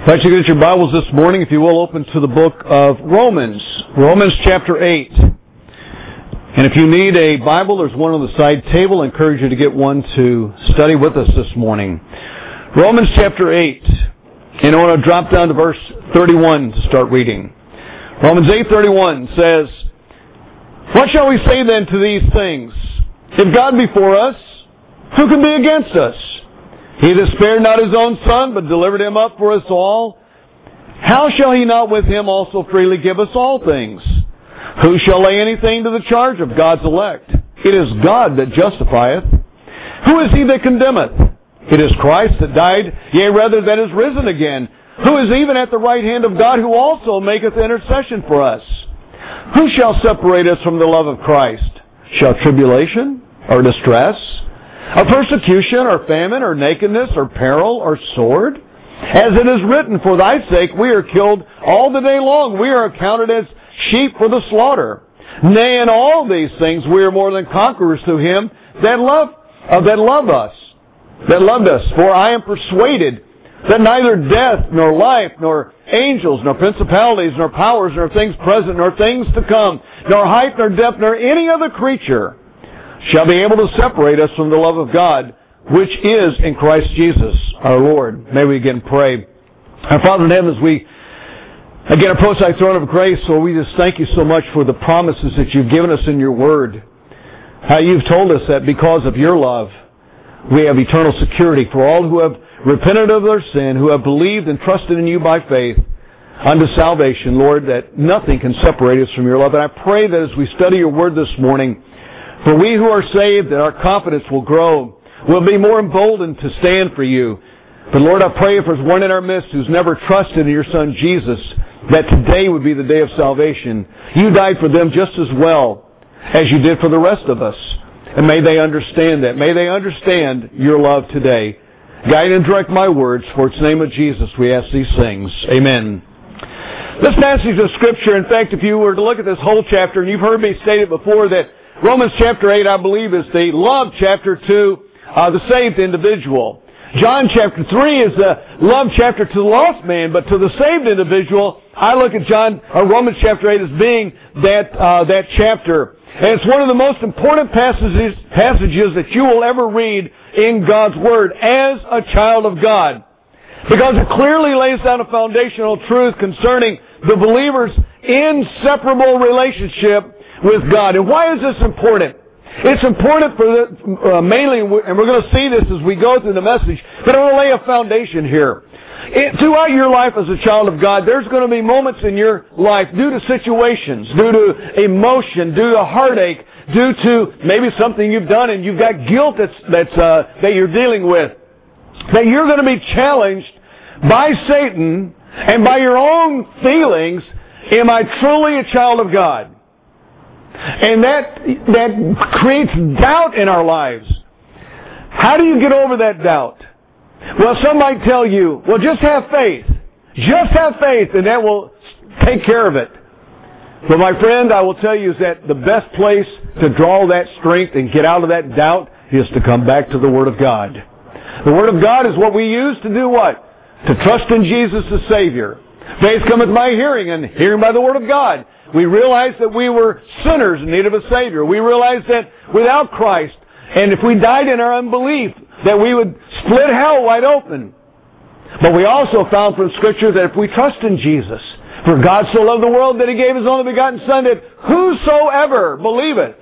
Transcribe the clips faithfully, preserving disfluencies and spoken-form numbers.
If you get your Bibles this morning, if you will, open to the book of Romans. Romans chapter eight. And if you need a Bible, there's one on the side table. I encourage you to get one to study with us this morning. Romans chapter eight. And I want to drop down to verse thirty-one to start reading. Romans eight thirty-one says, "What shall we say then to these things? If God be for us, who can be against us? He that spared not his own Son, but delivered him up for us all, how shall he not with him also freely give us all things? Who shall lay anything to the charge of God's elect? It is God that justifieth. Who is he that condemneth? It is Christ that died, yea, rather that is risen again, who is even at the right hand of God, who also maketh intercession for us. Who shall separate us from the love of Christ? Shall tribulation, or distress, or persecution, or famine, or nakedness, or peril, or sword? As it is written, for thy sake we are killed all the day long. We are accounted as sheep for the slaughter. Nay, in all these things we are more than conquerors through him that love uh, that loved us, that loved us. For I am persuaded that neither death, nor life, nor angels, nor principalities, nor powers, nor things present, nor things to come, nor height, nor depth, nor any other creature shall be able to separate us from the love of God, which is in Christ Jesus our Lord." May we again pray. Our Father in heaven, as we again approach thy throne of grace, Lord, we just thank you so much for the promises that you've given us in your word. How you've told us that because of your love, we have eternal security for all who have repented of their sin, who have believed and trusted in you by faith unto salvation, Lord, that nothing can separate us from your love. And I pray that as we study your word this morning, for we who are saved, that our confidence will grow, will be more emboldened to stand for you. But Lord, I pray if there's one in our midst who's never trusted in your Son Jesus, that today would be the day of salvation. You died for them just as well as you did for the rest of us. And may they understand that. May they understand your love today. Guide and direct my words, for it's the name of Jesus we ask these things. Amen. This passage of Scripture, in fact, if you were to look at this whole chapter, and you've heard me state it before, that Romans chapter eight, I believe, is the love chapter to uh, the saved individual. John chapter three is the love chapter to the lost man, but to the saved individual, I look at John or Romans chapter eight as being that uh, that chapter. And it's one of the most important passages passages that you will ever read in God's Word as a child of God, because it clearly lays down a foundational truth concerning the believer's inseparable relationship with God. And why is this important? It's important for the, uh, mainly, and we're going to see this as we go through the message, but I want to lay a foundation here. It, throughout your life as a child of God, there's going to be moments in your life due to situations, due to emotion, due to heartache, due to maybe something you've done and you've got guilt that's, that's, uh, that you're dealing with, that you're going to be challenged by Satan and by your own feelings. Am I truly a child of God? And that that creates doubt in our lives. How do you get over that doubt? Well, some might tell you, well, just have faith. Just have faith, and that will take care of it. But my friend, I will tell you is that the best place to draw that strength and get out of that doubt is to come back to the Word of God. The Word of God is what we use to do what? To trust in Jesus as Savior. Faith cometh by hearing, and hearing by the Word of God. We realized that we were sinners in need of a Savior. We realized that without Christ, and if we died in our unbelief, that we would split hell wide open. But we also found from Scripture that if we trust in Jesus, for God so loved the world that He gave His only begotten Son, that whosoever believeth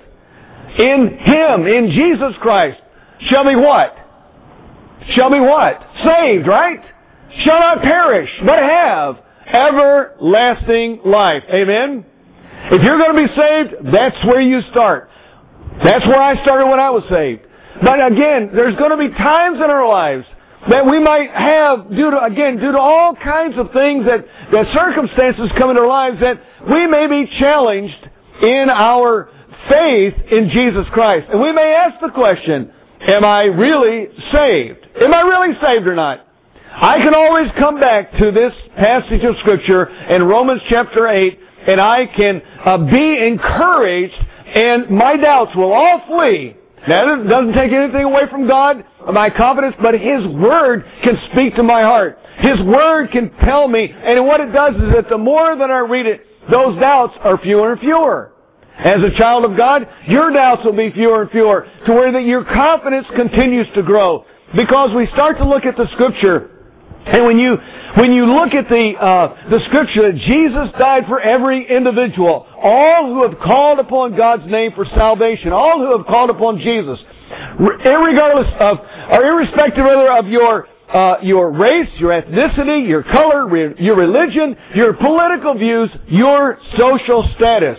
in Him, in Jesus Christ, shall be what? Shall be what? Saved, right? Shall not perish, but have everlasting life. Amen? If you're going to be saved, that's where you start. That's where I started when I was saved. But again, there's going to be times in our lives that we might have, due to, again, due to all kinds of things that, that circumstances come into our lives, that we may be challenged in our faith in Jesus Christ. And we may ask the question, am I really saved? Am I really saved or not? I can always come back to this passage of Scripture in Romans chapter eight, and I can uh, be encouraged, and my doubts will all flee. Now, it doesn't take anything away from God. my confidence, but His Word can speak to my heart. His Word can tell me, and what it does is that the more that I read it, those doubts are fewer and fewer. As a child of God, your doubts will be fewer and fewer, to where that your confidence continues to grow. Because we start to look at the Scripture, and when you when you look at the uh, the Scripture that Jesus died for every individual, all who have called upon God's name for salvation, all who have called upon Jesus, irregardless of, or irrespective of your Uh, your race, your ethnicity, your color, re- your religion, your political views, your social status.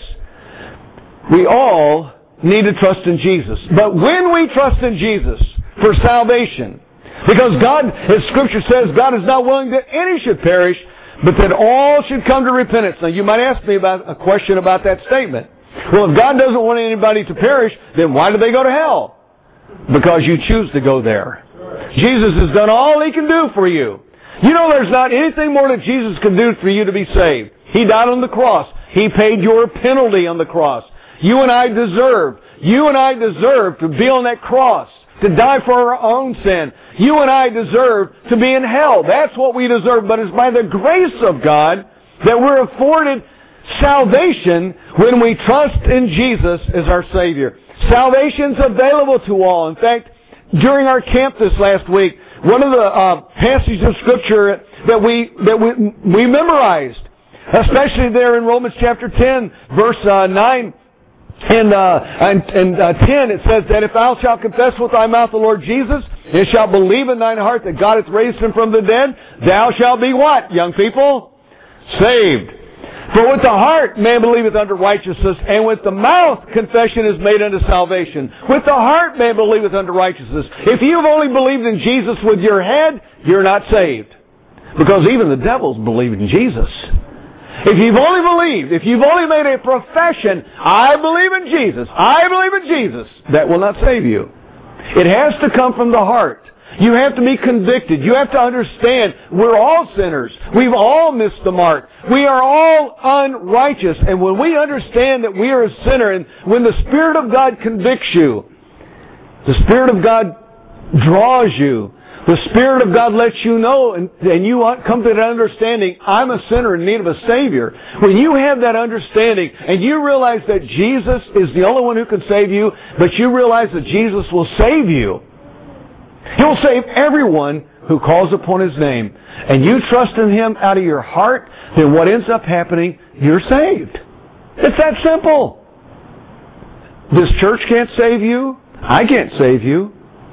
We all need to trust in Jesus. But when we trust in Jesus for salvation, because God, as Scripture says, God is not willing that any should perish, but that all should come to repentance. Now you might ask me about a question about that statement. Well, if God doesn't want anybody to perish, then why do they go to hell? Because you choose to go there. Jesus has done all He can do for you. You know there's not anything more that Jesus can do for you to be saved. He died on the cross. He paid your penalty on the cross. You and I deserve, you and I deserve to be on that cross, to die for our own sin. You and I deserve to be in hell. That's what we deserve. But it's by the grace of God that we're afforded salvation when we trust in Jesus as our Savior. Salvation's available to all. In fact, during our camp this last week, one of the uh, passages of Scripture that we that we, we memorized, especially there in Romans chapter ten, verse uh, nine and uh, and, and uh, ten, it says that if thou shalt confess with thy mouth the Lord Jesus, and shalt believe in thine heart that God hath raised Him from the dead, thou shalt be what, young people? Saved. For with the heart man believeth unto righteousness, and with the mouth confession is made unto salvation. With the heart man believeth unto righteousness. If you've only believed in Jesus with your head, you're not saved. Because even the devils believe in Jesus. If you've only believed, if you've only made a profession, I believe in Jesus, I believe in Jesus, that will not save you. It has to come from the heart. You have to be convicted. You have to understand we're all sinners. We've all missed the mark. We are all unrighteous. And when we understand that we are a sinner, and when the Spirit of God convicts you, the Spirit of God draws you, the Spirit of God lets you know, and, and you come to that understanding, I'm a sinner in need of a Savior. When you have that understanding, and you realize that Jesus is the only one who can save you, but you realize that Jesus will save you, He'll save everyone who calls upon His name. And you trust in Him out of your heart, then what ends up happening, you're saved. It's that simple. This church can't save you. I can't save you.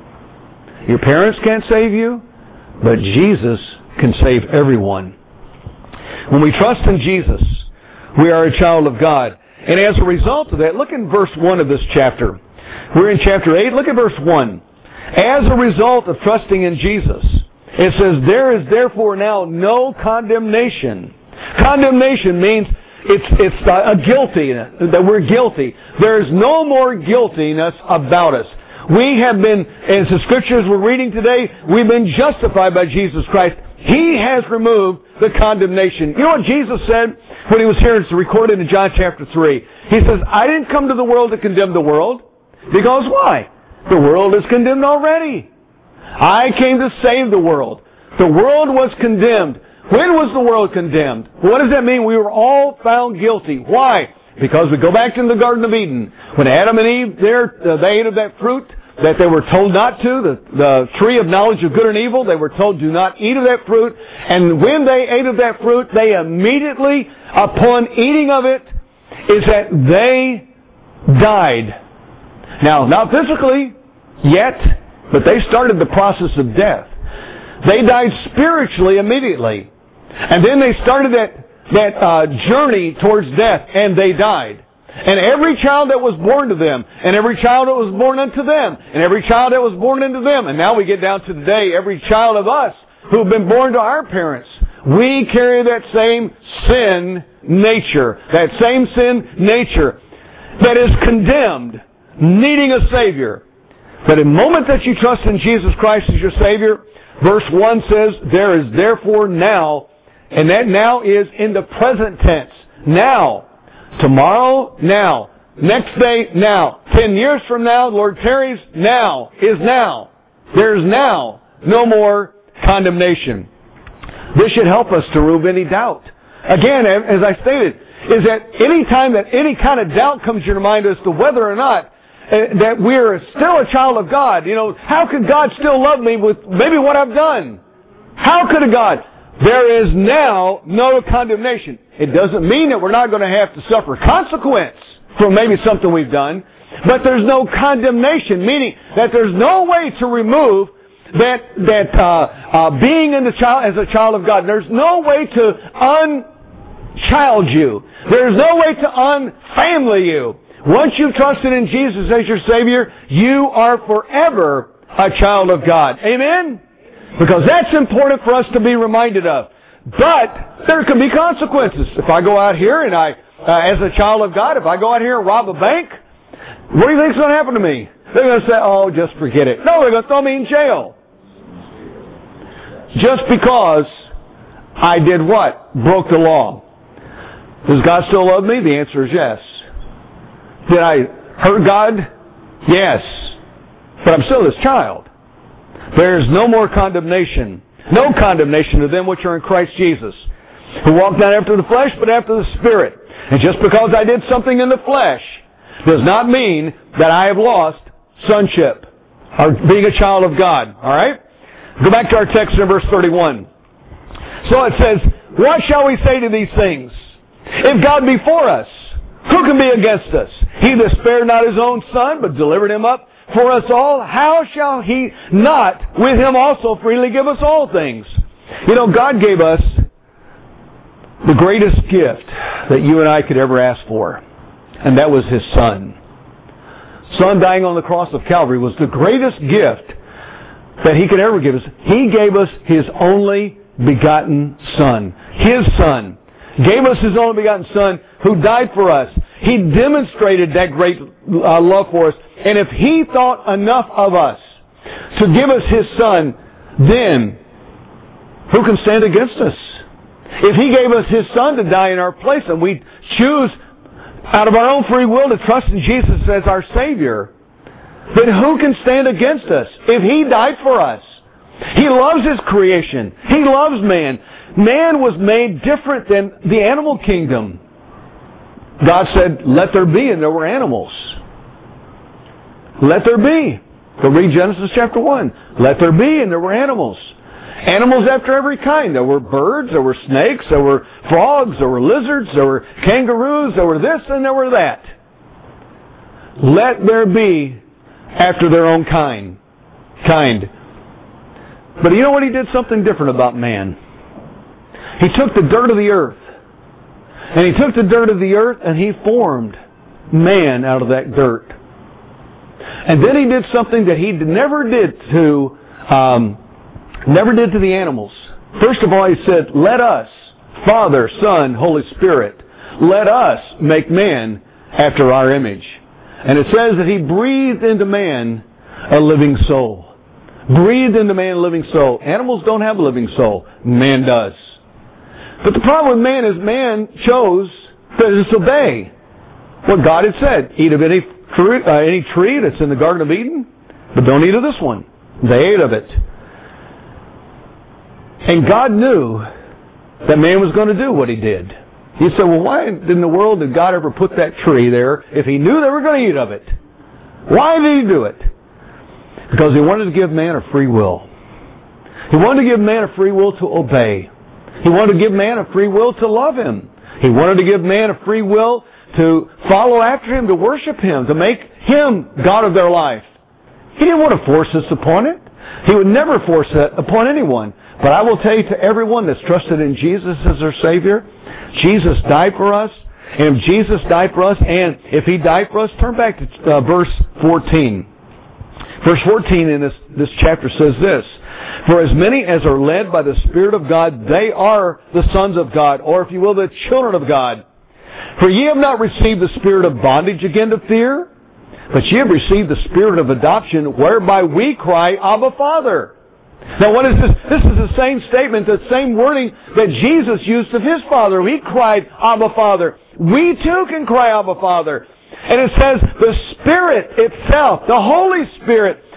Your parents can't save you. But Jesus can save everyone. When we trust in Jesus, we are a child of God. And as a result of that, look in verse one of this chapter. We're in chapter eight. Look at verse one. As a result of trusting in Jesus, it says, there is therefore now no condemnation. Condemnation means it's it's a guilty, that we're guilty. There is no more guiltiness about us. We have been, as the Scriptures we're reading today, we've been justified by Jesus Christ. He has removed the condemnation. You know what Jesus said when He was here? It's recorded in John chapter three. He says, I didn't come to the world to condemn the world. Because why? The world is condemned already. I came to save the world. The world was condemned. When was the world condemned? What does that mean? We were all found guilty. Why? Because we go back to the Garden of Eden. When Adam and Eve, there, uh, they ate of that fruit that they were told not to, the, the tree of knowledge of good and evil, they were told do not eat of that fruit. And when they ate of that fruit, they immediately, upon eating of it, is that they died. Now, not physically yet, but they started the process of death. They died spiritually immediately. And then they started that, that uh, journey towards death, and they died. And every child that was born to them, and every child that was born unto them, and every child that was born into them, and now we get down to today, every child of us who've been born to our parents, we carry that same sin nature, that same sin nature that is condemned, needing a Savior. But the moment that you trust in Jesus Christ as your Savior, verse one says, there is therefore now, and that now is in the present tense. Now. Tomorrow, now. Next day, now. Ten years from now, Lord tarries, now is now. There's now no more condemnation. This should help us to remove any doubt. Again, as I stated, is that any time that any kind of doubt comes to your mind as to whether or not uh, that we're still a child of God, you know, how could God still love me with maybe what I've done? How could a God? There is now no condemnation. It doesn't mean that we're not going to have to suffer consequence from maybe something we've done, but there's no condemnation, meaning that there's no way to remove that that uh, uh, being in the child as a child of God. There's no way to unchild you. There's no way to unfamily you. Once you've trusted in Jesus as your Savior, you are forever a child of God. Amen? Because that's important for us to be reminded of. But there can be consequences. If I go out here and I, uh, as a child of God, if I go out here and rob a bank, what do you think's going to happen to me? They're going to say, oh, just forget it. No, they're going to throw me in jail. Just because I did what? Broke the law. Does God still love me? The answer is yes. Did I hurt God? Yes. But I'm still His child. There is no more condemnation. No condemnation to them which are in Christ Jesus, who walk not after the flesh, but after the Spirit. And just because I did something in the flesh does not mean that I have lost sonship or being a child of God. All right? Go back to our text in verse thirty-one. So it says, what shall we say to these things? If God be for us, who can be against us? He that spared not His own Son, but delivered Him up for us all, how shall He not with Him also freely give us all things? You know, God gave us the greatest gift that you and I could ever ask for, and that was His Son. Son dying on the cross of Calvary was the greatest gift that He could ever give us. He gave us His only begotten Son. His Son gave us His only begotten Son who died for us. He demonstrated that great uh, love for us. And if He thought enough of us to give us His Son, then who can stand against us? If He gave us His Son to die in our place and we choose out of our own free will to trust in Jesus as our Savior, then who can stand against us? If He died for us. He loves His creation. He loves man. Man was made different than the animal kingdom. God said, let there be, and there were animals. Let there be. Go read Genesis chapter one. Let there be, and there were animals. Animals after every kind. There were birds, there were snakes, there were frogs, there were lizards, there were kangaroos, there were this and there were that. Let there be after their own kind. Kind. But you know what? He did something different about man. He took the dirt of the earth. And He took the dirt of the earth and He formed man out of that dirt. And then He did something that He never did to, um, never did to the animals. First of all, He said, let us, Father, Son, Holy Spirit, let us make man after our image. And it says that He breathed into man a living soul. Breathed into man a living soul. Animals don't have a living soul. Man does. But the problem with man is man chose to disobey what God had said. Eat of any fruit, uh, any tree that's in the Garden of Eden, but don't eat of this one. They ate of it. And God knew that man was going to do what he did. He said, well, why in the world did God ever put that tree there if He knew they were going to eat of it? Why did He do it? Because He wanted to give man a free will. He wanted to give man a free will to obey. He wanted to give man a free will to love Him. He wanted to give man a free will to follow after Him, to worship Him, to make Him God of their life. He didn't want to force this upon it. He would never force that upon anyone. But I will tell you, to everyone that's trusted in Jesus as their Savior, Jesus died for us. And if Jesus died for us, and if He died for us, turn back to uh, verse fourteen. Verse fourteen in this, this chapter says this, for as many as are led by the Spirit of God, they are the sons of God, or if you will, the children of God. For ye have not received the spirit of bondage again to fear, but ye have received the Spirit of adoption, whereby we cry, Abba, Father. Now what is this? This is the same statement, the same wording that Jesus used of His Father. He cried, Abba, Father. We too can cry, Abba, Father. And it says the Spirit itself, the Holy Spirit,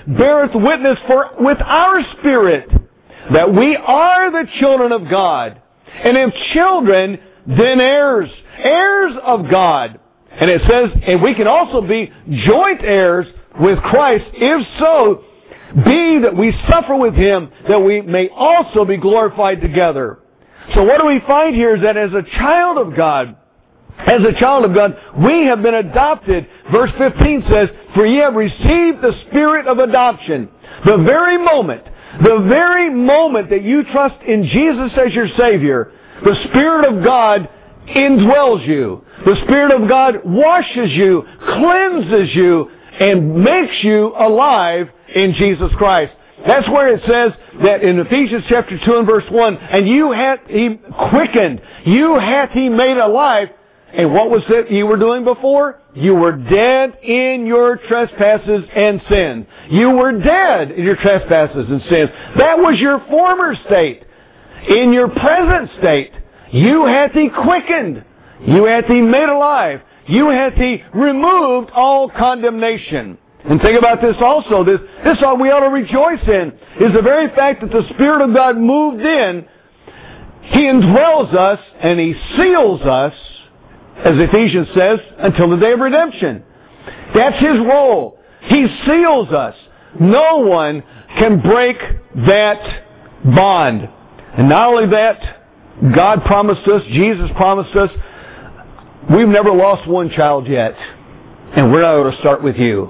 beareth witness for with our spirit that we are the children of God. And if children, then heirs, heirs of God. And it says, and we can also be joint heirs with Christ, if so be that we suffer with Him, that we may also be glorified together. So what do we find here is that as a child of God, as a child of God, we have been adopted. Verse fifteen says, for ye have received the spirit of adoption. The very moment, the very moment that you trust in Jesus as your Savior, the Spirit of God indwells you. The Spirit of God washes you, cleanses you, and makes you alive in Jesus Christ. That's where it says that in Ephesians chapter two and verse one, and you hath He quickened, you hath He made alive. And what was it you were doing before? You were dead in your trespasses and sins. You were dead in your trespasses and sins. That was your former state. In your present state, you hath He quickened. You hath He made alive. You hath He removed all condemnation. And think about this also. This, this all we ought to rejoice in is the very fact that the Spirit of God moved in. He indwells us and He seals us, as Ephesians says, until the day of redemption. That's His role. He seals us. No one can break that bond. And not only that, God promised us, Jesus promised us, we've never lost one child yet. And we're not going to start with you.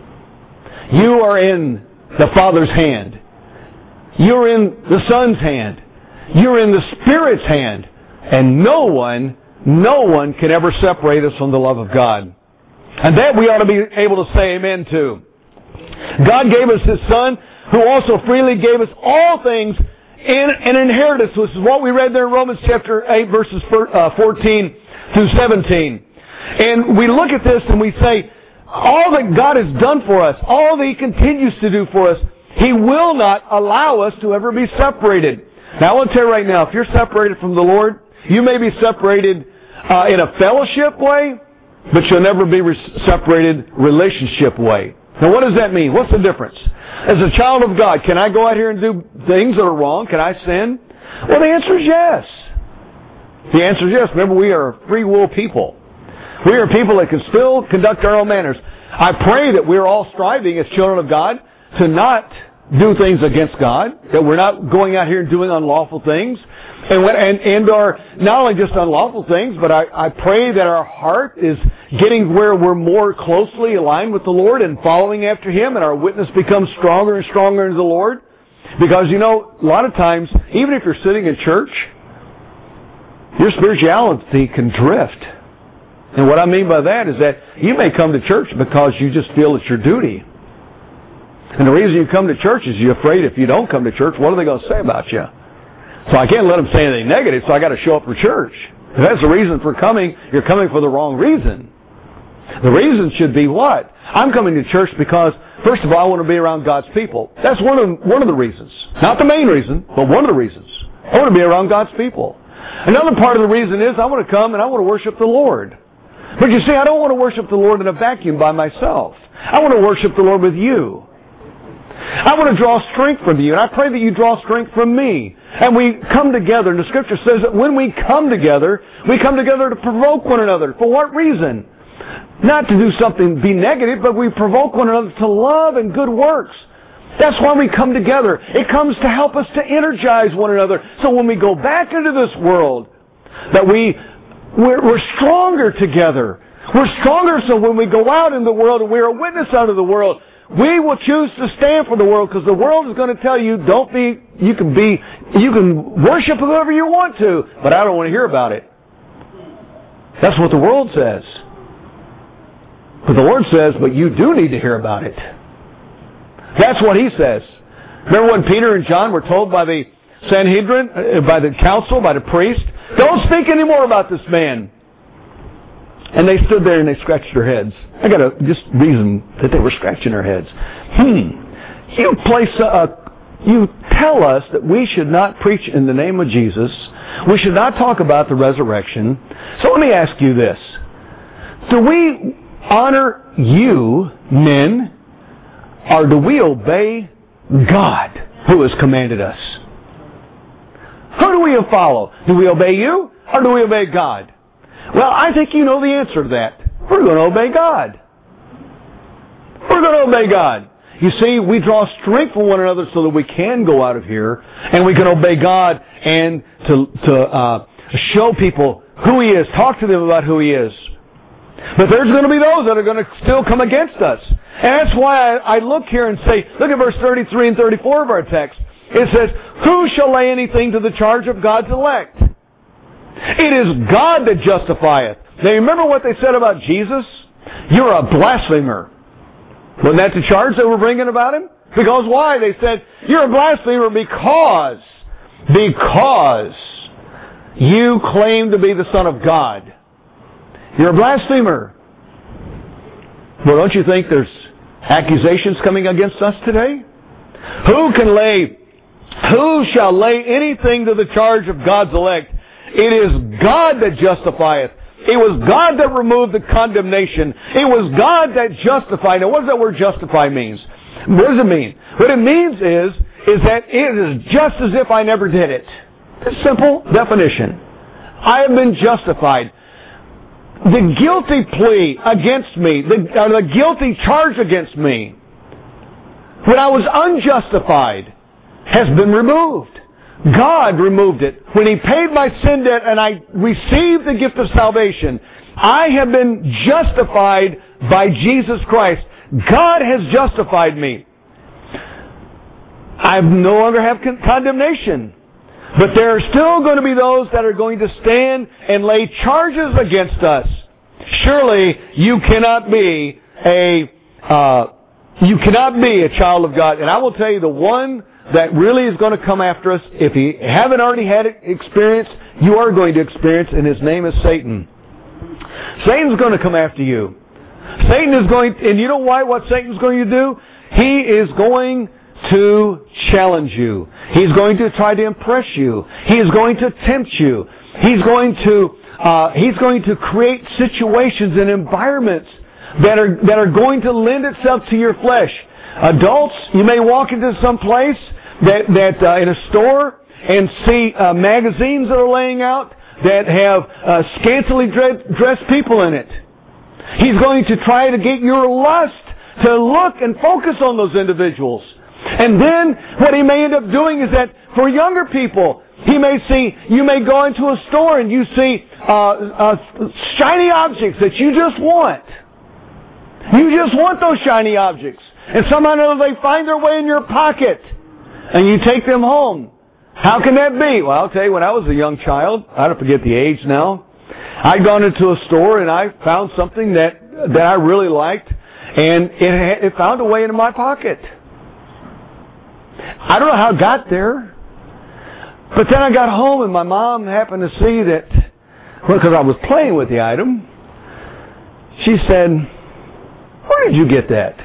You are in the Father's hand. You're in the Son's hand. You're in the Spirit's hand. And no one No one can ever separate us from the love of God. And that we ought to be able to say amen to. God gave us His Son, who also freely gave us all things in an inheritance. This is what we read there in Romans chapter eight, verses fourteen through seventeen. And we look at this and we say, all that God has done for us, all that He continues to do for us, He will not allow us to ever be separated. Now I want to tell you right now, if you're separated from the Lord, you may be separated uh, in a fellowship way, but you'll never be re- separated relationship way. Now what does that mean? What's the difference? As a child of God, can I go out here and do things that are wrong? Can I sin? Well, the answer is yes. The answer is yes. Remember, we are free will people. We are people that can still conduct our own manners. I pray that we're all striving as children of God to not do things against God, that we're not going out here and doing unlawful things. And, when, and, and are not only just unlawful things, but I, I pray that our heart is getting where we're more closely aligned with the Lord and following after Him, and our witness becomes stronger and stronger in the Lord. Because, you know, a lot of times, even if you're sitting in church, your spirituality can drift. And what I mean by that is that you may come to church because you just feel it's your duty. And the reason you come to church is you're afraid if you don't come to church, what are they going to say about you? So I can't let them say anything negative, so I got to show up for church. If that's the reason for coming, you're coming for the wrong reason. The reason should be what? I'm coming to church because, first of all, I want to be around God's people. That's one of one of the reasons. Not the main reason, but one of the reasons. I want to be around God's people. Another part of the reason is I want to come and I want to worship the Lord. But you see, I don't want to worship the Lord in a vacuum by myself. I want to worship the Lord with you. I want to draw strength from you, and I pray that you draw strength from me. And we come together, and the Scripture says that when we come together, we come together to provoke one another. For what reason? Not to do something, be negative, but we provoke one another to love and good works. That's why we come together. It comes to help us to energize one another. So when we go back into this world, that we, we're, we're stronger together. We're stronger so when we go out in the world and we're a witness out of the world, we will choose to stand for the world, because the world is going to tell you, don't be, you can be, you can worship whoever you want to, but I don't want to hear about it. That's what the world says. But the Lord says, but you do need to hear about it. That's what He says. Remember when Peter and John were told by the Sanhedrin, by the council, by the priest, don't speak anymore about this man. And they stood there and they scratched their heads. I got to just reason that they were scratching their heads. Hmm. You place a, you tell us that we should not preach in the name of Jesus. We should not talk about the resurrection. So let me ask you this. Do we honor you, men, or do we obey God who has commanded us? Who do we follow? Do we obey you or do we obey God? Well, I think you know the answer to that. We're going to obey God. We're going to obey God. You see, we draw strength from one another so that we can go out of here and we can obey God and to, to uh, show people who He is, talk to them about who He is. But there's going to be those that are going to still come against us. And that's why I, I look here and say, look at verse thirty-three and thirty-four of our text. It says, who shall lay anything to the charge of God's elect? It is God that justifieth. Now remember what they said about Jesus? You're a blasphemer. Wasn't that the charge they were bringing about Him? Because why? They said, you're a blasphemer because, because you claim to be the Son of God. You're a blasphemer. Well, don't you think there's accusations coming against us today? Who can lay, who shall lay anything to the charge of God's elect? It is God that justifieth. It was God that removed the condemnation. It was God that justified. Now, what does that word justify means? What does it mean? What it means is, is that it is just as if I never did it. It's a simple definition. I have been justified. The guilty plea against me, the, or the guilty charge against me, when I was unjustified, has been removed. God removed it. When He paid my sin debt and I received the gift of salvation, I have been justified by Jesus Christ. God has justified me. I no longer have con- condemnation. But there are still going to be those that are going to stand and lay charges against us. Surely you cannot be a uh, you cannot be a child of God. And I will tell you, the one that really is going to come after us, if you haven't already had it experienced, you are going to experience, and his name is Satan. Satan's going to come after you. Satan is going, and you know why? What Satan's going to do? He is going to challenge you. He's going to try to impress you. He is going to tempt you. He's going to uh, he's going to create situations and environments that are that are going to lend itself to your flesh. Adults, you may walk into some place that that uh, in a store and see uh, magazines that are laying out that have uh, scantily dressed people in it. He's going to try to get your lust to look and focus on those individuals. And then what he may end up doing is that for younger people, he may see, you may go into a store and you see uh, uh, shiny objects that you just want. You just want those shiny objects. And somehow or another they find their way in your pocket. And you take them home. How can that be? Well, I'll tell you, when I was a young child, I don't forget the age now, I'd gone into a store and I found something that, that I really liked, and it, it found a way into my pocket. I don't know how it got there, but then I got home and my mom happened to see that, well, because I was playing with the item, she said, "Where did you get that?"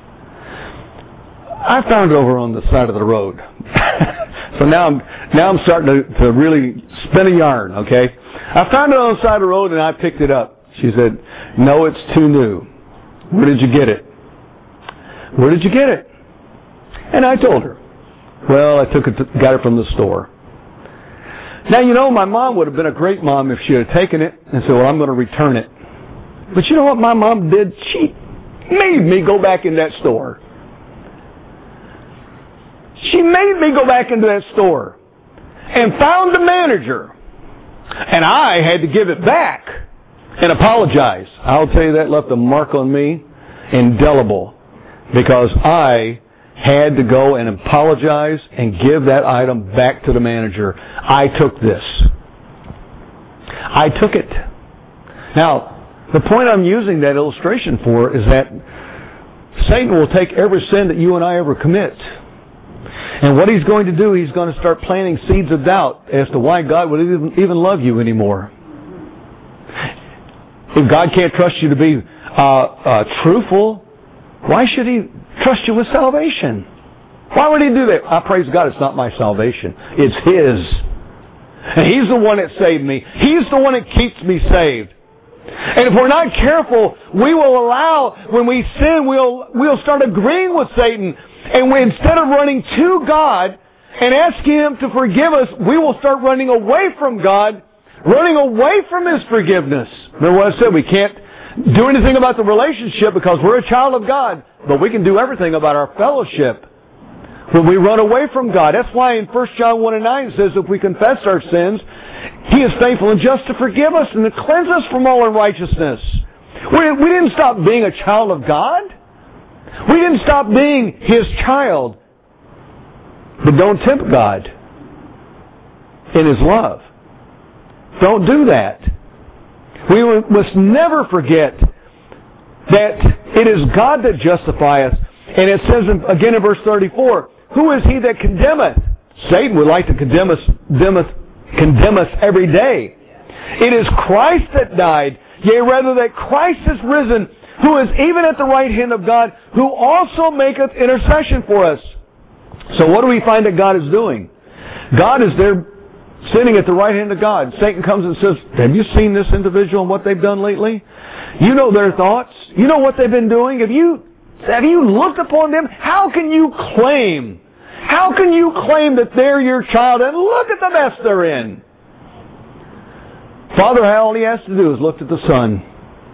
I found it over on the side of the road. So now I'm now I'm starting to, to really spin a yarn, okay? I found it on the side of the road and I picked it up. She said, "No, it's too new. Where did you get it?" "Where did you get it?" And I told her. "Well, I took it, to, got it from the store." Now, you know, my mom would have been a great mom if she had taken it and said, "Well, I'm going to return it." But you know what my mom did? She made me go back in that store. She made me go back into that store and found the manager. And I had to give it back and apologize. I'll tell you, that left a mark on me, indelible, because I had to go and apologize and give that item back to the manager. I took this. I took it. Now, the point I'm using that illustration for is that Satan will take every sin that you and I ever commit. And what he's going to do, he's going to start planting seeds of doubt as to why God would even, even love you anymore. If God can't trust you to be uh, uh, truthful, why should He trust you with salvation? Why would He do that? I praise God, it's not my salvation. It's His. And He's the one that saved me. He's the one that keeps me saved. And if we're not careful, we will allow, when we sin, we'll, we'll start agreeing with Satan. And we, instead of running to God and asking Him to forgive us, we will start running away from God, running away from His forgiveness. Remember what I said? We can't do anything about the relationship because we're a child of God, but we can do everything about our fellowship when we run away from God. That's why in First John one and nine it says if we confess our sins, He is faithful and just to forgive us and to cleanse us from all unrighteousness. We, we didn't stop being a child of God. We didn't stop being His child. But don't tempt God in His love. Don't do that. We must never forget that it is God that justifies us. And it says again in verse thirty-four, who is he that condemneth? Satan would like to condemn us, condemn us, condemn us every day. It is Christ that died, yea, rather that Christ is risen, who is even at the right hand of God, who also maketh intercession for us. So what do we find that God is doing? God is there sitting at the right hand of God. Satan comes and says, have you seen this individual and what they've done lately? You know their thoughts. You know what they've been doing. Have you, have you looked upon them? How can you claim? How can you claim that they're your child and look at the mess they're in? Father, all He has to do is look at the Son.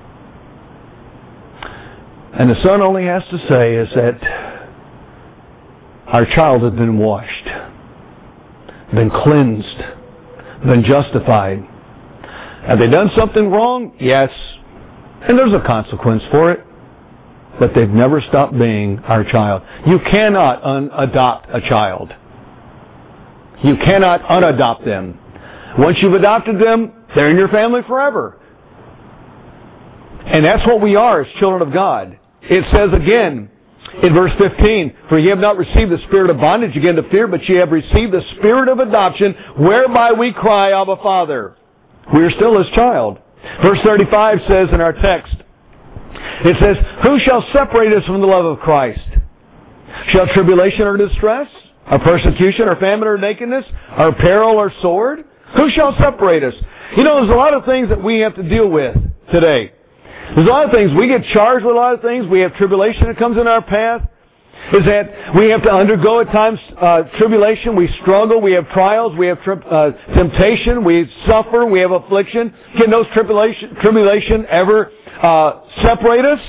And the Son only has to say is that our child has been washed, been cleansed, been justified. Have they done something wrong? Yes. And there's a consequence for it. But they've never stopped being our child. You cannot unadopt a child. You cannot unadopt them. Once you've adopted them, they're in your family forever. And that's what we are as children of God. It says again in verse fifteen, for ye have not received the spirit of bondage again to fear, but ye have received the spirit of adoption, whereby we cry, Abba, Father. We are still His child. Verse thirty-five says in our text, it says, who shall separate us from the love of Christ? Shall tribulation or distress, or persecution, or famine, or nakedness, or peril, or sword? Who shall separate us? You know, there's a lot of things that we have to deal with today. There's a lot of things. We get charged with a lot of things. We have tribulation that comes in our path. Is that we have to undergo at times uh, tribulation. We struggle. We have trials. We have tri- uh, temptation. We suffer. We have affliction. Can those tribulation, tribulation ever uh, separate us?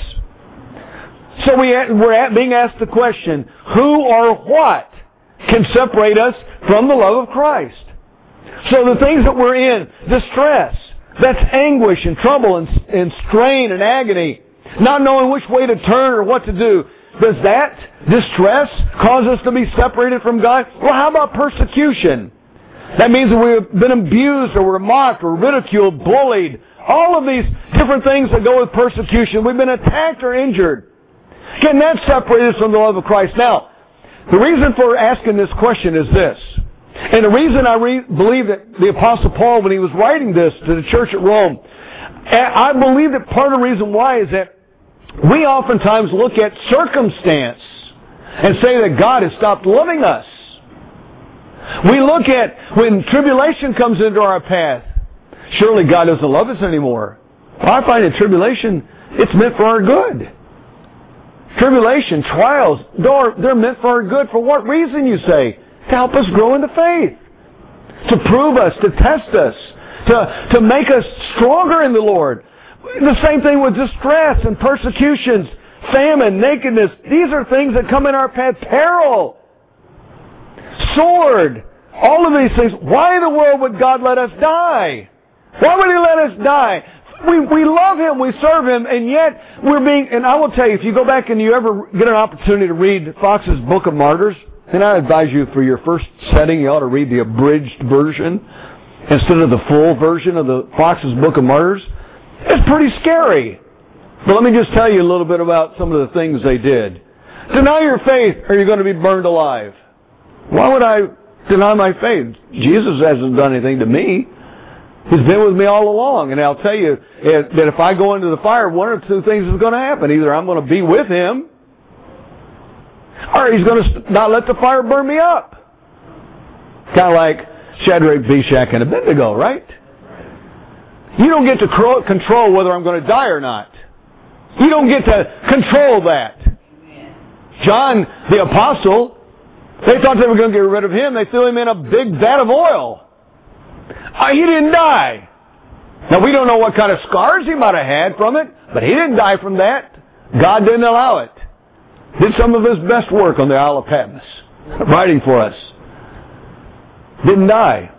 So we, we're at being asked the question, who or what can separate us from the love of Christ? So the things that we're in, distress, that's anguish and trouble and, and strain and agony, not knowing which way to turn or what to do. Does that distress cause us to be separated from God? Well, how about persecution? That means that we've been abused or we're mocked or ridiculed, bullied. All of these different things that go with persecution. We've been attacked or injured. Can that separate us from the love of Christ? Now, the reason for asking this question is this. And the reason I re- believe that the Apostle Paul, when he was writing this to the church at Rome, I believe that part of the reason why is that we oftentimes look at circumstance and say that God has stopped loving us. We look at when tribulation comes into our path, surely God doesn't love us anymore. Well, I find that tribulation, it's meant for our good. Tribulation, trials, they're meant for our good. For what reason, you say? To help us grow in the faith. To prove us, to test us, to, to make us stronger in the Lord. The same thing with distress and persecutions, famine, nakedness. These are things that come in our path. Peril, sword, all of these things. Why in the world would God let us die? Why would He let us die? We, we love Him, we serve Him, and yet we're being, and I will tell you, if you go back and you ever get an opportunity to read Fox's Book of Martyrs, and I advise you for your first setting, you ought to read the abridged version instead of the full version of the Fox's Book of Martyrs. It's pretty scary. But let me just tell you a little bit about some of the things they did. Deny your faith or you're going to be burned alive. Why would I deny my faith? Jesus hasn't done anything to me. He's been with me all along. And I'll tell you that if I go into the fire, one or two things is going to happen. Either I'm going to be with Him, or He's going to not let the fire burn me up. Kind of like Shadrach, Meshach, and Abednego, right? You don't get to control whether I'm going to die or not. You don't get to control that. John, the apostle, they thought they were going to get rid of him. They threw him in a big vat of oil. Uh, he didn't die. Now, we don't know what kind of scars he might have had from it, but he didn't die from that. God didn't allow it. Did some of his best work on the Isle of Patmos, writing for us. Didn't die.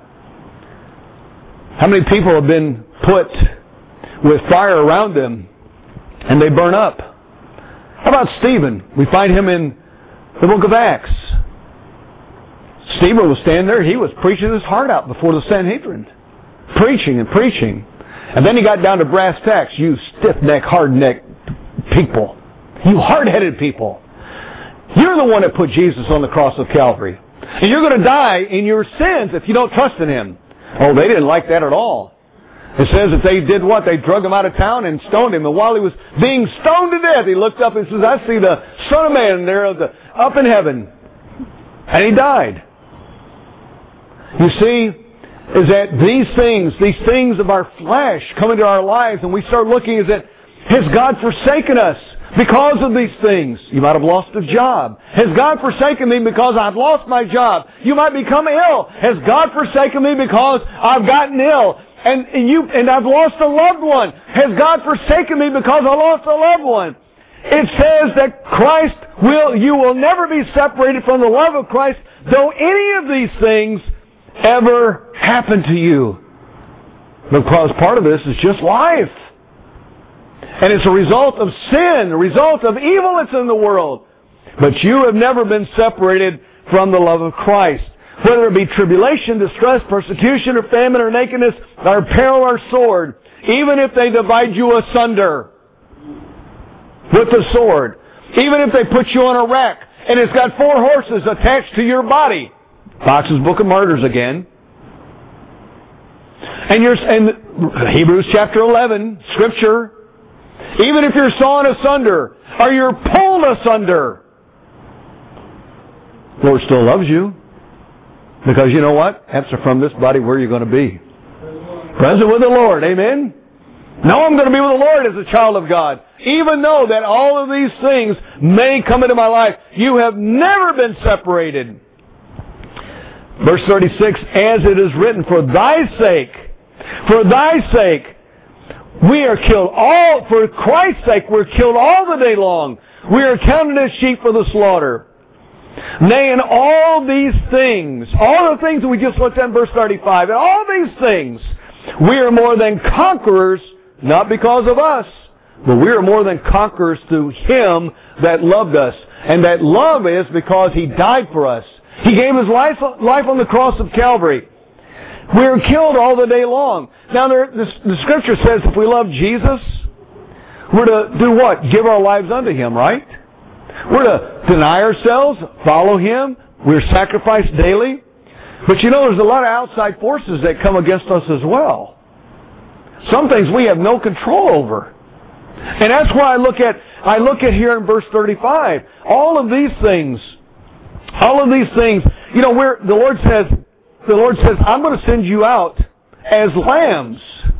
How many people have been put with fire around them and they burn up? How about Stephen? We find him in the book of Acts. Stephen was standing there. He was preaching his heart out before the Sanhedrin. Preaching and preaching. And then he got down to brass tacks. You stiff-necked, hard-necked people. You hard-headed people. You're the one that put Jesus on the cross of Calvary. And you're going to die in your sins if you don't trust in Him. Oh, they didn't like that at all. It says that they did what? They drug him out of town and stoned him. And while he was being stoned to death, he looked up and says, I see the Son of Man there up in heaven. And he died. You see, is that these things, these things of our flesh come into our lives and we start looking, is that, has God forsaken us because of these things? You might have lost a job. Has God forsaken me because I've lost my job? You might become ill. Has God forsaken me because I've gotten ill? And, and you and I've lost a loved one. Has God forsaken me because I lost a loved one? It says that Christ will, you will never be separated from the love of Christ, though any of these things ever happen to you. Because part of this is just life. And it's a result of sin, a result of evil that's in the world. But you have never been separated from the love of Christ. Whether it be tribulation, distress, persecution, or famine, or nakedness, or peril, or sword. Even if they divide you asunder with the sword. Even if they put you on a rack, and it's got four horses attached to your body. Fox's Book of Martyrs again. And you're, and Hebrews chapter eleven, Scripture. Even if you're sawn asunder, or you're pulled asunder, the Lord still loves you. Because you know what? Absent from this body, where are you going to be? Present with the Lord. Amen? Now I'm going to be with the Lord as a child of God. Even though that all of these things may come into my life, you have never been separated. Verse thirty-six, as it is written, for thy sake, for thy sake, we are killed all, for Christ's sake, we're killed all the day long. We are counted as sheep for the slaughter. Nay, in all these things, all the things that we just looked at in verse thirty-five, in all these things, we are more than conquerors, not because of us, but we are more than conquerors through Him that loved us. And that love is because He died for us. He gave His life, life on the cross of Calvary. We are killed all the day long. Now, there, the, the Scripture says if we love Jesus, we're to do what? Give our lives unto Him, right? We're to deny ourselves, follow Him. We're sacrificed daily. But you know, there's a lot of outside forces that come against us as well. Some things we have no control over. And that's why I look at, I look at here in verse thirty-five. All of these things, all of these things, you know, where the Lord says, the Lord says, I'm going to send you out as lambs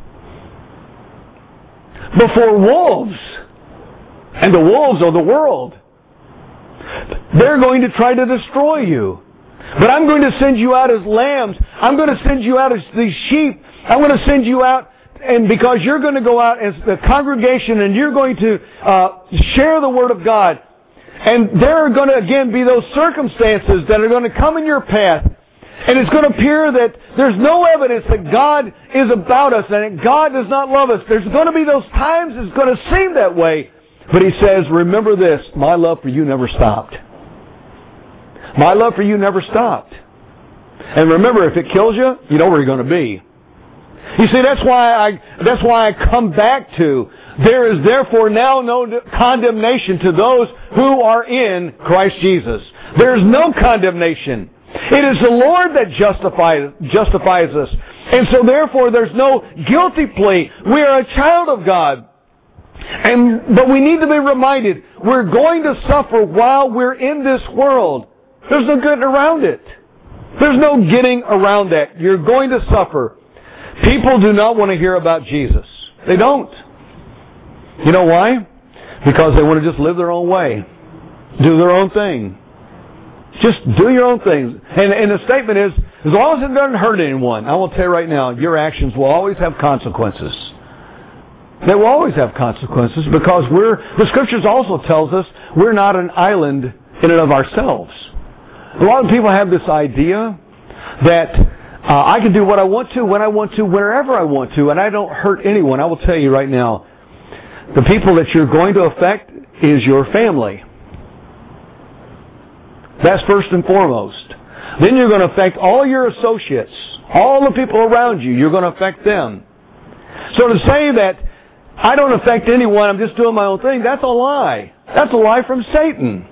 before wolves. And the wolves are the world. They're going to try to destroy you. But I'm going to send you out as lambs. I'm going to send you out as these sheep. I'm going to send you out, and because you're going to go out as the congregation and you're going to uh, share the Word of God. And there are going to again be those circumstances that are going to come in your path. And it's going to appear that there's no evidence that God is about us and that God does not love us. There's going to be those times it's going to seem that way. But He says, remember this, my love for you never stopped. My love for you never stopped. And remember, if it kills you, you know where you're going to be. You see, that's why I, that's why I come back to, there is therefore now no condemnation to those who are in Christ Jesus. There is no condemnation. It is the Lord that justifies, justifies us. And so therefore there's no guilty plea. We are a child of God. And, but we need to be reminded, we're going to suffer while we're in this world. There's no getting around it. There's no getting around that. You're going to suffer. People do not want to hear about Jesus. They don't. You know why? Because they want to just live their own way. Do their own thing. Just do your own thing. And, and the statement is, as long as it doesn't hurt anyone, I will tell you right now, your actions will always have consequences. They will always have consequences because we're, the Scriptures also tells us we're not an island in and of ourselves. A lot of people have this idea that uh, I can do what I want to, when I want to, wherever I want to, and I don't hurt anyone. I will tell you right now, the people that you're going to affect is your family. That's first and foremost. Then you're going to affect all your associates, all the people around you. You're going to affect them. So to say that I don't affect anyone, I'm just doing my own thing, that's a lie. That's a lie from Satan.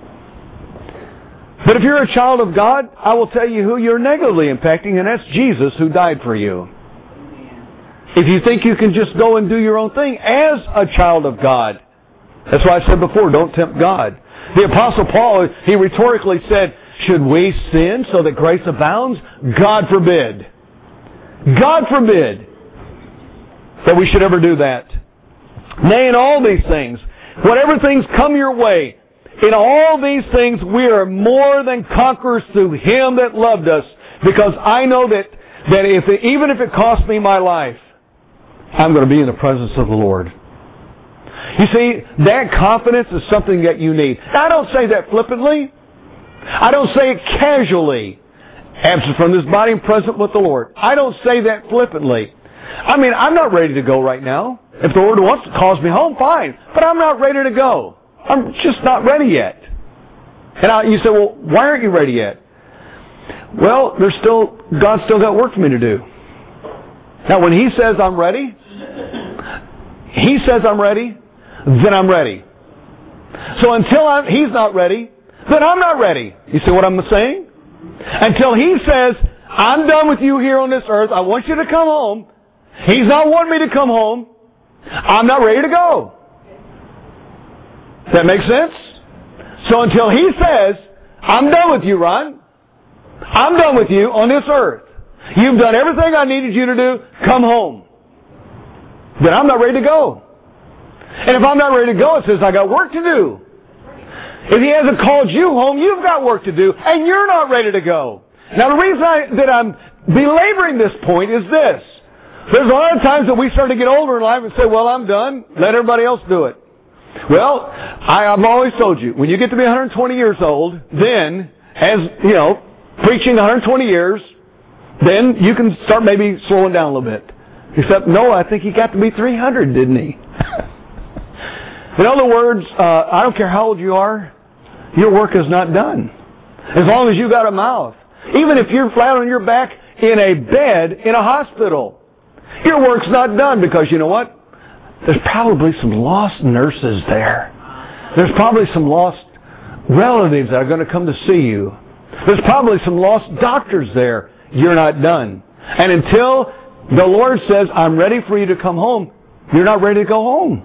But if you're a child of God, I will tell you who you're negatively impacting, and that's Jesus who died for you. If you think you can just go and do your own thing as a child of God, that's why I said before, don't tempt God. The Apostle Paul, he rhetorically said, should we sin so that grace abounds? God forbid. God forbid that we should ever do that. Nay, in all these things, whatever things come your way, in all these things we are more than conquerors through Him that loved us, because I know that, that if it, even if it costs me my life, I'm going to be in the presence of the Lord. You see, that confidence is something that you need. I don't say that flippantly. I don't say it casually. Absent from this body and present with the Lord. I don't say that flippantly. I mean, I'm not ready to go right now. If the Lord wants to call me home, fine. But I'm not ready to go. I'm just not ready yet. And I, you say, well, why aren't you ready yet? Well, there's still, God's still got work for me to do. Now, when He says I'm ready, He says I'm ready, then I'm ready. So until I'm, He's not ready, then I'm not ready. You see what I'm saying? Until He says, I'm done with you here on this earth, I want you to come home. He's not wanting me to come home. I'm not ready to go. Does that make sense? So until He says, I'm done with you, Ron. I'm done with you on this earth. You've done everything I needed you to do. Come home. Then I'm not ready to go. And if I'm not ready to go, it says I got work to do. If He hasn't called you home, you've got work to do, and you're not ready to go. Now, the reason I, that I'm belaboring this point is this. There's a lot of times that we start to get older in life and say, well, I'm done. Let everybody else do it. Well, I, I've always told you, when you get to be one hundred twenty years old, then, as, you know, preaching one hundred twenty years, then you can start maybe slowing down a little bit. Except, no, I think he got to be three hundred, didn't he? In other words, uh, I don't care how old you are, your work is not done. As long as you got a mouth. Even if you're flat on your back in a bed in a hospital, your work's not done, because you know what? There's probably some lost nurses there. There's probably some lost relatives that are going to come to see you. There's probably some lost doctors there. You're not done. And until the Lord says, I'm ready for you to come home, you're not ready to go home.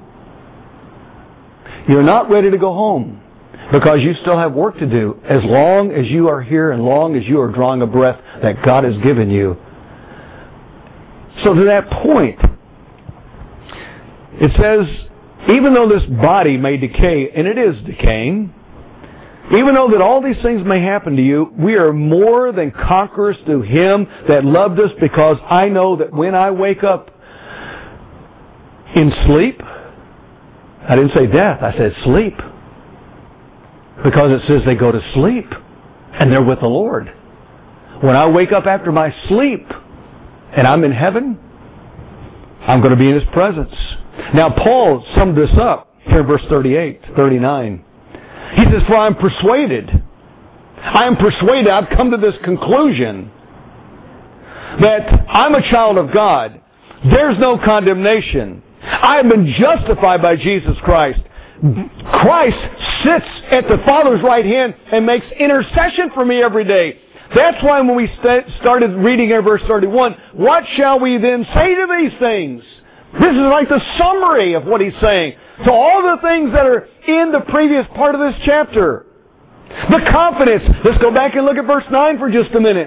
You're not ready to go home because you still have work to do as long as you are here and long as you are drawing a breath that God has given you. So to that point, it says, even though this body may decay, and it is decaying, even though that all these things may happen to you, we are more than conquerors through Him that loved us, because I know that when I wake up in sleep, I didn't say death, I said sleep. Because it says they go to sleep and they're with the Lord. When I wake up after my sleep and I'm in heaven, I'm going to be in His presence. Now Paul summed this up here in verse thirty-eight, thirty-nine. He says, for I am persuaded, I am persuaded, I've come to this conclusion that I'm a child of God. There's no condemnation. I have been justified by Jesus Christ. Christ sits at the Father's right hand and makes intercession for me every day. That's why when we st- started reading in verse thirty-one, what shall we then say to these things? This is like the summary of what he's saying. So all the things that are in the previous part of this chapter. The confidence. Let's go back and look at verse nine for just a minute.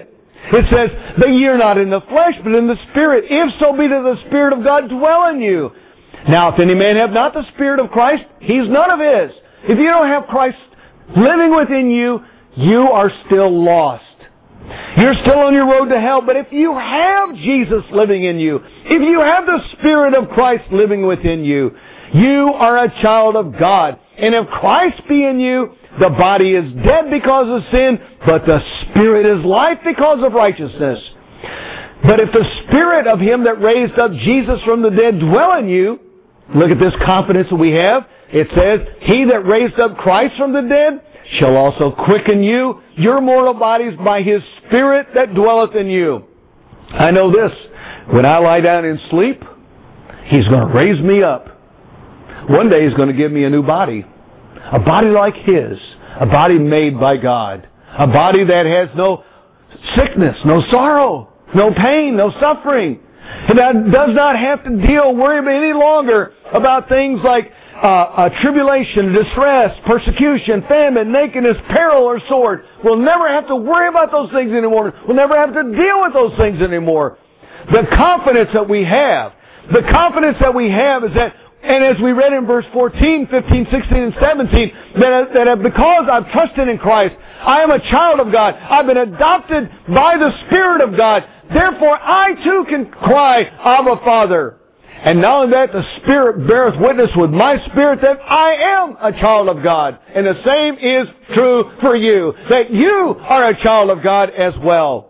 It says that ye are not in the flesh, but in the Spirit. If so be that the Spirit of God dwell in you. Now, if any man have not the Spirit of Christ, he's none of his. If you don't have Christ living within you, you are still lost. You're still on your road to hell. But if you have Jesus living in you, if you have the Spirit of Christ living within you, you are a child of God. And if Christ be in you, the body is dead because of sin, but the Spirit is life because of righteousness. But if the Spirit of Him that raised up Jesus from the dead dwell in you, look at this confidence that we have. It says, He that raised up Christ from the dead shall also quicken you, your mortal bodies, by His Spirit that dwelleth in you. I know this. When I lie down and sleep, He's going to raise me up. One day He's going to give me a new body. A body like His. A body made by God. A body that has no sickness, no sorrow, no pain, no suffering. And that does not have to deal, worry any longer about things like uh, uh, tribulation, distress, persecution, famine, nakedness, peril, or sword. We'll never have to worry about those things anymore. We'll never have to deal with those things anymore. The confidence that we have, the confidence that we have is that, and as we read in verse fourteen, fifteen, sixteen, and seventeen, that, that because I've trusted in Christ, I am a child of God. I've been adopted by the Spirit of God. Therefore, I too can cry, Abba, Father. And not only that, the Spirit beareth witness with my spirit that I am a child of God. And the same is true for you, that you are a child of God as well.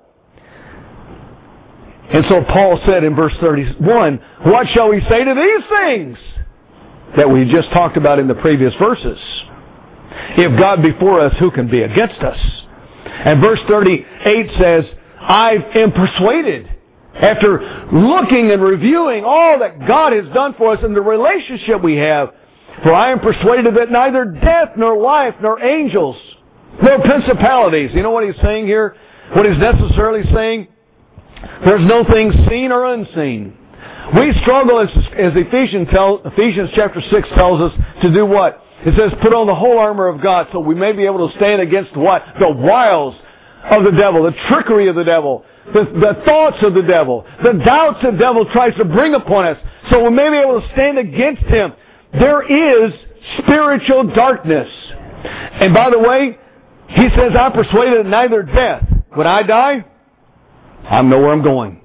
And so Paul said in verse thirty-one, what shall we say to these things that we just talked about in the previous verses? If God be for us, who can be against us? And verse thirty-eight says, I am persuaded, after looking and reviewing all that God has done for us and the relationship we have, for I am persuaded that neither death, nor life, nor angels, nor principalities. You know what he's saying here? What he's necessarily saying? There's no thing seen or unseen. We struggle, as, as Ephesians, tell, Ephesians chapter six tells us, to do what? It says, put on the whole armor of God so we may be able to stand against what? The wiles of the devil, the trickery of the devil, the, the thoughts of the devil, the doubts the devil tries to bring upon us, so we may be able to stand against him. There is spiritual darkness. And by the way, he says, I'm persuaded that neither death, when I die, I know where I'm going.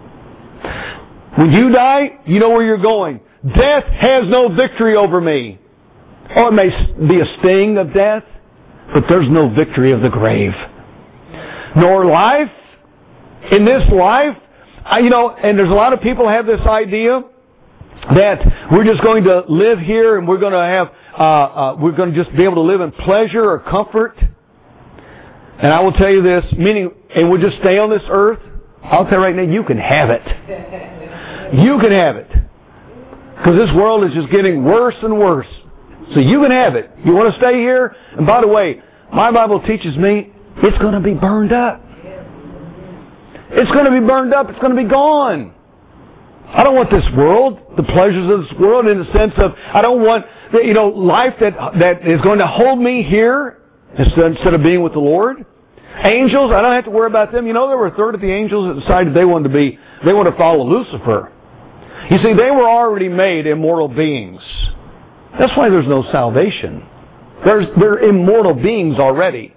When you die, you know where you're going. Death has no victory over me. Oh, it may be a sting of death, but there's no victory of the grave. Nor life. In this life, I, you know, and there's a lot of people have this idea that we're just going to live here and we're going to have, uh, uh, we're going to just be able to live in pleasure or comfort. And I will tell you this, meaning, and we'll just stay on this earth. I'll tell you right now, you can have it. You can have it. Because this world is just getting worse and worse. So you can have it. You want to stay here? And by the way, my Bible teaches me it's going to be burned up. It's going to be burned up. It's going to be gone. I don't want this world, the pleasures of this world, in the sense of, I don't want, you know, life that that is going to hold me here instead, instead of being with the Lord. Angels, I don't have to worry about them. You know, there were a third of the angels that decided they wanted to be, they wanted to follow Lucifer. You see, they were already made immortal beings. That's why there's no salvation. There's, they're immortal beings already.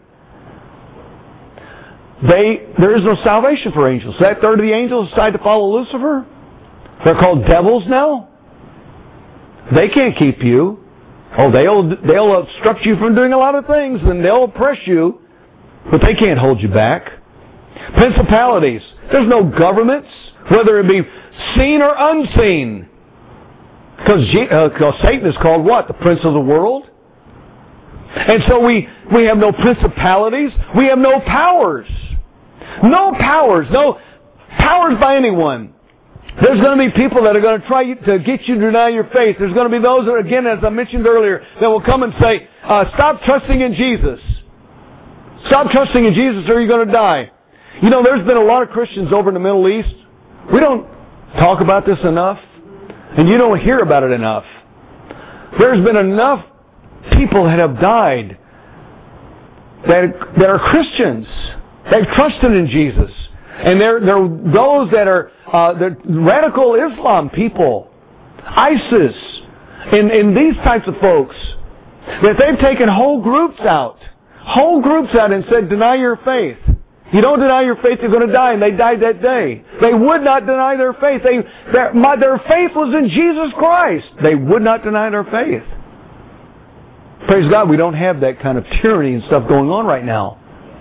They, there is no salvation for angels. That third of the angels decided to follow Lucifer. They're called devils now. They can't keep you. Oh, they'll, they'll obstruct you from doing a lot of things, and they'll oppress you, but they can't hold you back. Principalities. There's no governments, whether it be seen or unseen. Because uh, Satan is called what? The prince of the world. And so we, we have no principalities. We have no powers. No powers. No powers by anyone. There's going to be people that are going to try to get you to deny your faith. There's going to be those that, again, as I mentioned earlier, that will come and say, uh, stop trusting in Jesus. Stop trusting in Jesus or you're going to die. You know, there's been a lot of Christians over in the Middle East. We don't talk about this enough. And you don't hear about it enough. There's been enough people that have died that, that are Christians. They've trusted in Jesus. And there, there are those that are uh, the radical Islam people, ISIS, and, and these types of folks, that they've taken whole groups out, whole groups out and said, deny your faith. You don't deny your faith, you're going to die. And they died that day. They would not deny their faith. They, their, my, their faith was in Jesus Christ. They would not deny their faith. Praise God, we don't have that kind of tyranny and stuff going on right now.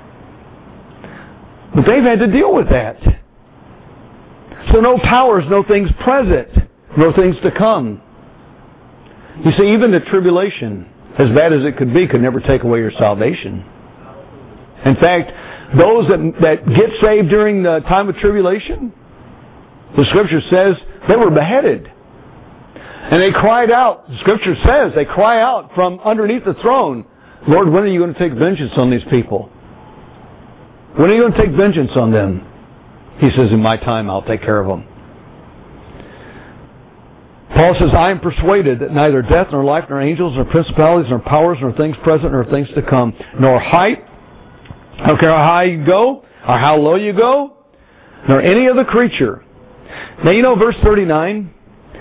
But they've had to deal with that. So no powers, no things present, no things to come. You see, even the tribulation, as bad as it could be, could never take away your salvation. In fact, those that, that get saved during the time of tribulation, the Scripture says they were beheaded. And they cried out, the Scripture says, they cry out from underneath the throne, Lord, when are you going to take vengeance on these people? When are you going to take vengeance on them? He says, in my time I'll take care of them. Paul says, I am persuaded that neither death, nor life, nor angels, nor principalities, nor powers, nor things present, nor things to come, nor height, I don't care how high you go, or how low you go, nor any other creature. Now you know verse thirty-nine?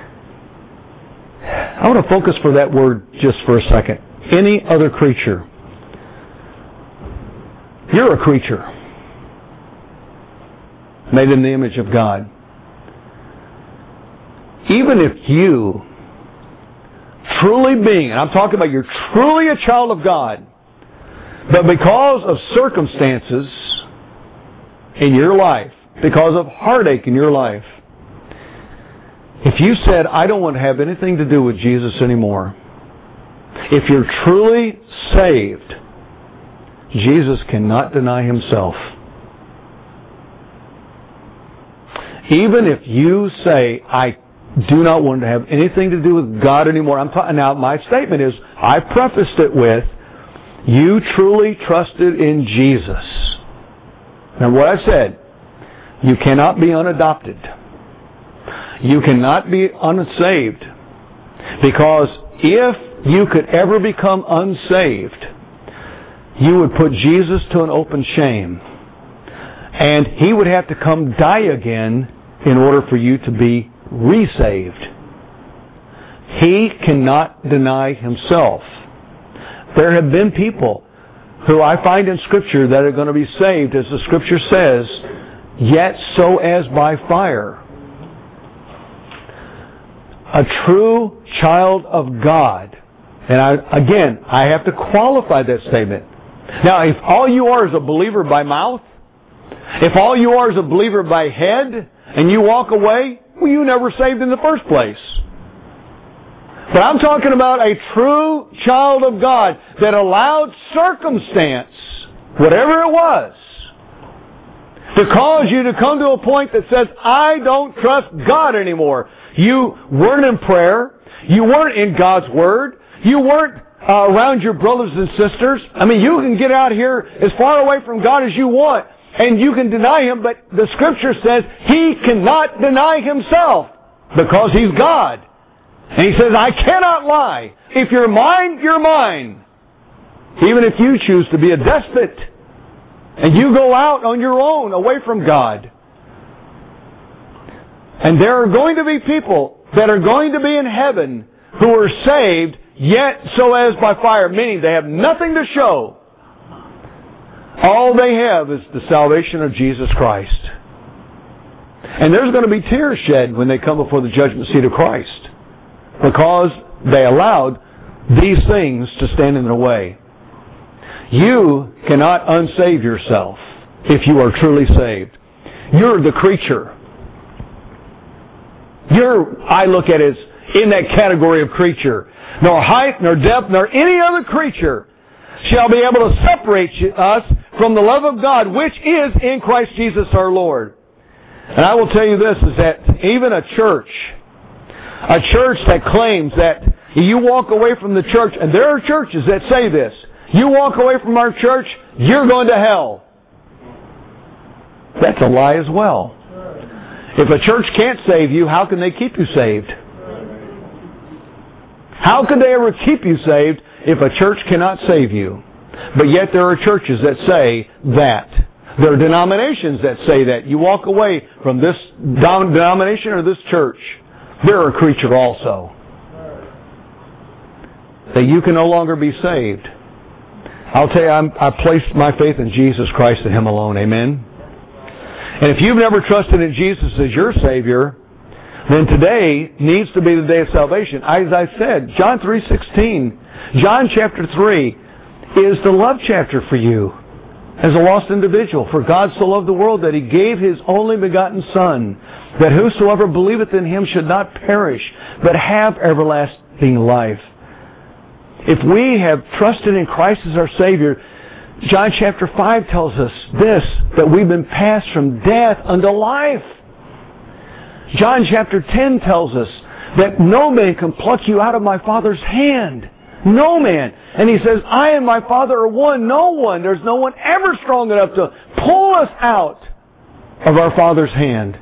I want to focus for that word just for a second. Any other creature. You're a creature made in the image of God. Even if you, truly being, and I'm talking about you're truly a child of God, but because of circumstances in your life, because of heartache in your life, if you said, I don't want to have anything to do with Jesus anymore, if you're truly saved, Jesus cannot deny Himself. Even if you say, I do not want to have anything to do with God anymore. I'm talking now. My statement is, I prefaced it with, you truly trusted in Jesus. Now, what I said, you cannot be unadopted. You cannot be unsaved, because if you could ever become unsaved, you would put Jesus to an open shame, and He would have to come die again in order for you to be resaved. He cannot deny Himself. There have been people who I find in Scripture that are going to be saved, as the Scripture says, yet so as by fire. A true child of God. And I, again, I have to qualify that statement. Now, if all you are is a believer by mouth, if all you are is a believer by head, and you walk away, well, you never saved in the first place. But I'm talking about a true child of God that allowed circumstance, whatever it was, to cause you to come to a point that says, I don't trust God anymore. You weren't in prayer. You weren't in God's Word. You weren't uh, around your brothers and sisters. I mean, you can get out here as far away from God as you want, and you can deny Him, but the Scripture says He cannot deny Himself because He's God. And He says, I cannot lie. If you're mine, you're mine. Even if you choose to be a despot and you go out on your own away from God. And there are going to be people that are going to be in heaven who are saved, yet so as by fire, meaning they have nothing to show. All they have is the salvation of Jesus Christ. And there's going to be tears shed when they come before the judgment seat of Christ, because they allowed these things to stand in their way. You cannot unsave yourself if you are truly saved. You're the creature. You're, I look at it as in that category of creature. Nor height, nor depth, nor any other creature shall be able to separate us from the love of God, which is in Christ Jesus our Lord. And I will tell you this, is that even a church, a church that claims that you walk away from the church, and there are churches that say this, you walk away from our church, you're going to hell. That's a lie as well. If a church can't save you, how can they keep you saved? How can they ever keep you saved if a church cannot save you? But yet there are churches that say that. There are denominations that say that. You walk away from this denomination or this church, they're a creature also. That you can no longer be saved. I'll tell you, I'm, I placed my faith in Jesus Christ and Him alone. Amen? And if you've never trusted in Jesus as your Savior, then today needs to be the day of salvation. As I said, John three sixteen, John chapter three is the love chapter for you as a lost individual. For God so loved the world that He gave His only begotten Son, that whosoever believeth in Him should not perish, but have everlasting life. If we have trusted in Christ as our Savior, John chapter five tells us this, that we've been passed from death unto life. John chapter ten tells us that no man can pluck you out of my Father's hand. No man. And He says, I and my Father are one. No one. There's no one ever strong enough to pull us out of our Father's hand.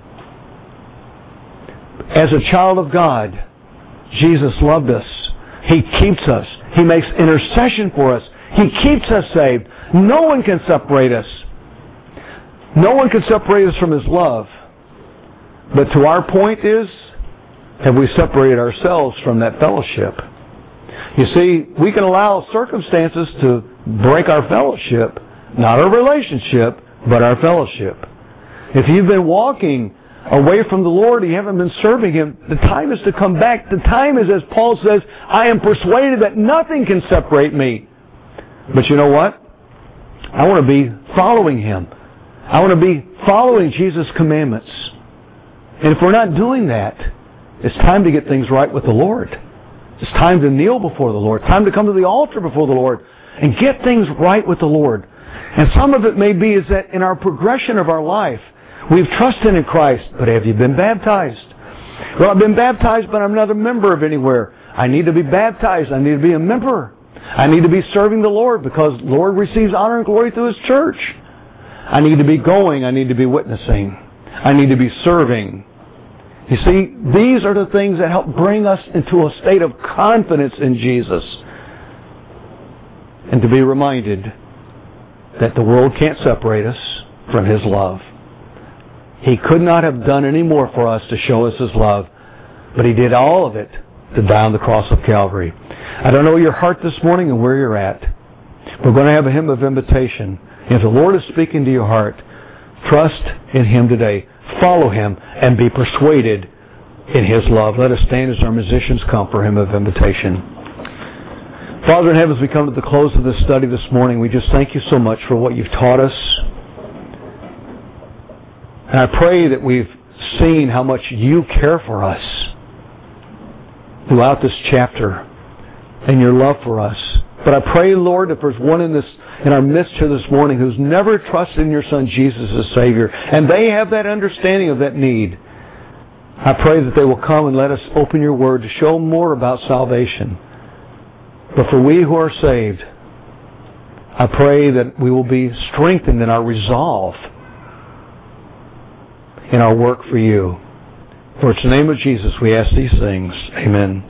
As a child of God, Jesus loved us. He keeps us. He makes intercession for us. He keeps us saved. No one can separate us. No one can separate us from His love. But to our point is, have we separated ourselves from that fellowship? You see, we can allow circumstances to break our fellowship, not our relationship, but our fellowship. If you've been walking away from the Lord, you haven't been serving Him, the time is to come back. The time is, as Paul says, I am persuaded that nothing can separate me. But you know what? I want to be following Him. I want to be following Jesus' commandments. And if we're not doing that, it's time to get things right with the Lord. It's time to kneel before the Lord. Time to come to the altar before the Lord and get things right with the Lord. And some of it may be is that in our progression of our life, we've trusted in Christ, but have you been baptized? Well, I've been baptized, but I'm not a member of anywhere. I need to be baptized. I need to be a member. I need to be serving the Lord because the Lord receives honor and glory through His church. I need to be going. I need to be witnessing. I need to be serving. You see, these are the things that help bring us into a state of confidence in Jesus. And to be reminded that the world can't separate us from His love. He could not have done any more for us to show us His love, but He did all of it to die on the cross of Calvary. I don't know your heart this morning and where you're at. We're going to have a hymn of invitation. If the Lord is speaking to your heart, trust in Him today. Follow Him and be persuaded in His love. Let us stand as our musicians come for a hymn of invitation. Father in heaven, as we come to the close of this study this morning, we just thank You so much for what You've taught us. And I pray that we've seen how much You care for us throughout this chapter and Your love for us. But I pray, Lord, if there's one in this in our midst here this morning who's never trusted in Your Son Jesus as Savior, and they have that understanding of that need, I pray that they will come and let us open Your Word to show more about salvation. But for we who are saved, I pray that we will be strengthened in our resolve in our work for You. For it's in the name of Jesus we ask these things. Amen.